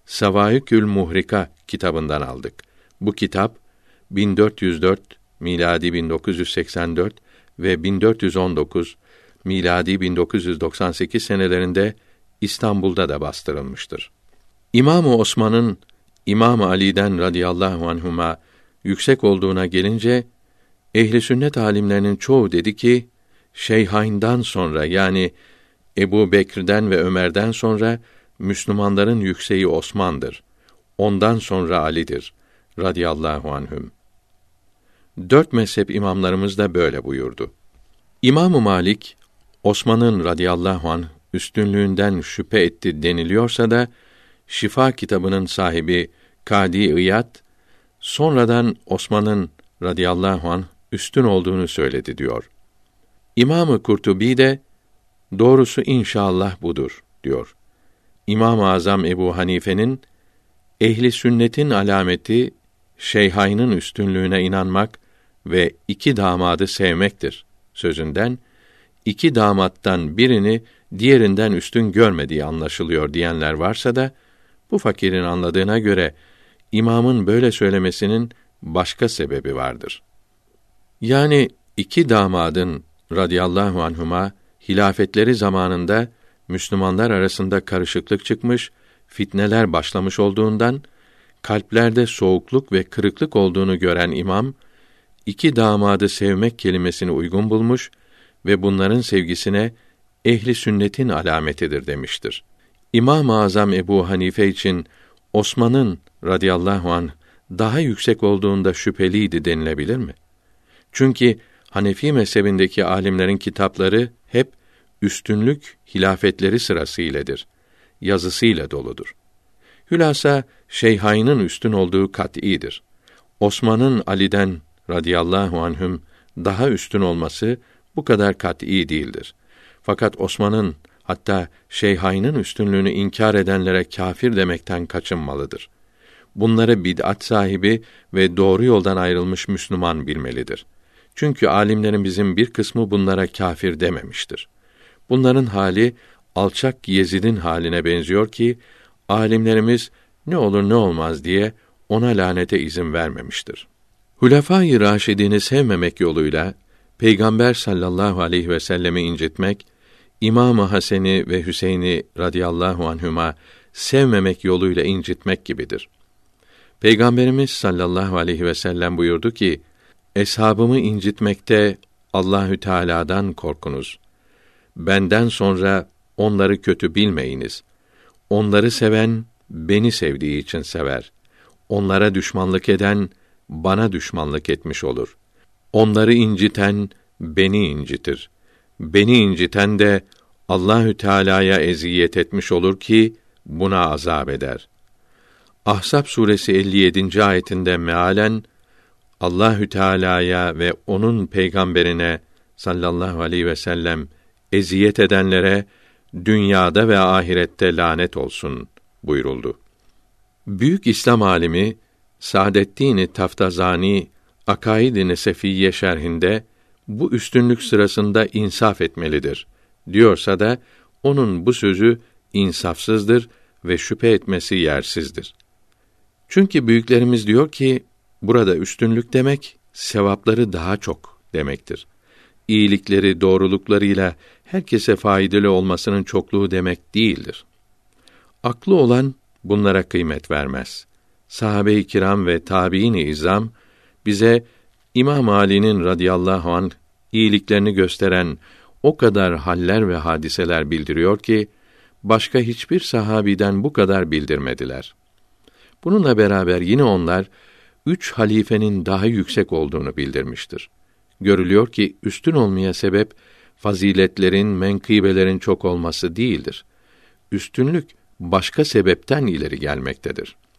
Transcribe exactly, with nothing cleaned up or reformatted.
Savaikül Muhrika kitabından aldık. Bu kitap bin dört yüz dört miladi bin dokuz yüz seksen dört ve bin dört yüz on dokuz miladi bin dokuz yüz doksan sekiz senelerinde İstanbul'da da bastırılmıştır. İmam-ı Osman'ın İmam Ali'den radıyallahu anhuma yüksek olduğuna gelince ehli sünnet alimlerinin çoğu dedi ki Şeyhayn'dan sonra yani Ebu Bekir'den ve Ömer'den sonra Müslümanların yükseği Osman'dır. Ondan sonra Ali'dir radıyallahu anhüm. Dört mezhep imamlarımız da böyle buyurdu. İmam-ı Malik Osman'ın radıyallahu anh üstünlüğünden şüphe etti deniliyorsa da Şifa kitabının sahibi Kâdi İyad sonradan Osman'ın radıyallahu anh üstün olduğunu söyledi diyor. İmam-ı Kurtubi de doğrusu inşallah budur diyor. İmam-ı Azam Ebu Hanife'nin ehli sünnetin alameti Şeyhayn'ın üstünlüğüne inanmak ve iki damadı sevmektir sözünden iki damattan birini diğerinden üstün görmediği anlaşılıyor diyenler varsa da bu fakirin anladığına göre imamın böyle söylemesinin başka sebebi vardır. Yani iki damadın radıyallahu anhuma hilafetleri zamanında Müslümanlar arasında karışıklık çıkmış, fitneler başlamış olduğundan kalplerde soğukluk ve kırıklık olduğunu gören imam iki damadı sevmek kelimesini uygun bulmuş ve bunların sevgisine ehli sünnetin alametidir demiştir. İmam-ı Azam Ebu Hanife için Osman'ın radıyallahu anh daha yüksek olduğunda şüpheliydi denilebilir mi? Çünkü Hanefi mezhebindeki alimlerin kitapları hep üstünlük hilafetleri sırasıyledir. Yazısıyla doludur. Hülasa Şeyhayn'ın üstün olduğu kat'îdir. Osman'ın Ali'den radıyallahu anhüm daha üstün olması bu kadar kat'î değildir. Fakat Osman'ın hatta Şeyhayn'ın üstünlüğünü inkar edenlere kâfir demekten kaçınmalıdır. Bunları bid'at sahibi ve doğru yoldan ayrılmış Müslüman bilmelidir. Çünkü alimlerin bizim bir kısmı bunlara kâfir dememiştir. Bunların hali alçak Yezid'in haline benziyor ki alimlerimiz ne olur ne olmaz diye ona lanete izin vermemiştir. Hulefâ-i Râşidîn'i sevmemek yoluyla Peygamber sallallahu aleyhi ve sellemi incitmek, İmam-ı Hasen'i ve Hüseyin'i radıyallahu anhuma sevmemek yoluyla incitmek gibidir. Peygamberimiz sallallahu aleyhi ve sellem buyurdu ki: "Eshabımı incitmekte Allahü Teala'dan korkunuz. Benden sonra onları kötü bilmeyiniz. Onları seven beni sevdiği için sever. Onlara düşmanlık eden bana düşmanlık etmiş olur. Onları inciten beni incitir. Beni inciten de Allahü Teala'ya eziyet etmiş olur ki buna azap eder." Ahzab suresi elli yedinci ayetinde mealen Allahü Teala'ya ve onun peygamberine sallallahu aleyhi ve sellem eziyet edenlere dünyada ve ahirette lanet olsun buyuruldu. Büyük İslam alimi Saadeddin Taftazani Akaid-i Nesefiyye şerhinde bu üstünlük sırasında insaf etmelidir diyorsa da onun bu sözü insafsızdır ve şüphe etmesi yersizdir. Çünkü büyüklerimiz diyor ki burada üstünlük demek sevapları daha çok demektir. İyilikleri, doğruluklarıyla herkese faydalı olmasının çokluğu demek değildir. Aklı olan bunlara kıymet vermez. Sahabe-i kiram ve tâbiîn-i izam bize İmam Ali'nin radıyallahu anh iyiliklerini gösteren o kadar haller ve hadiseler bildiriyor ki başka hiçbir sahabiden bu kadar bildirmediler. Bununla beraber yine onlar üç halifenin daha yüksek olduğunu bildirmiştir. Görülüyor ki üstün olmaya sebep faziletlerin, menkıbelerin çok olması değildir. Üstünlük başka sebepten ileri gelmektedir.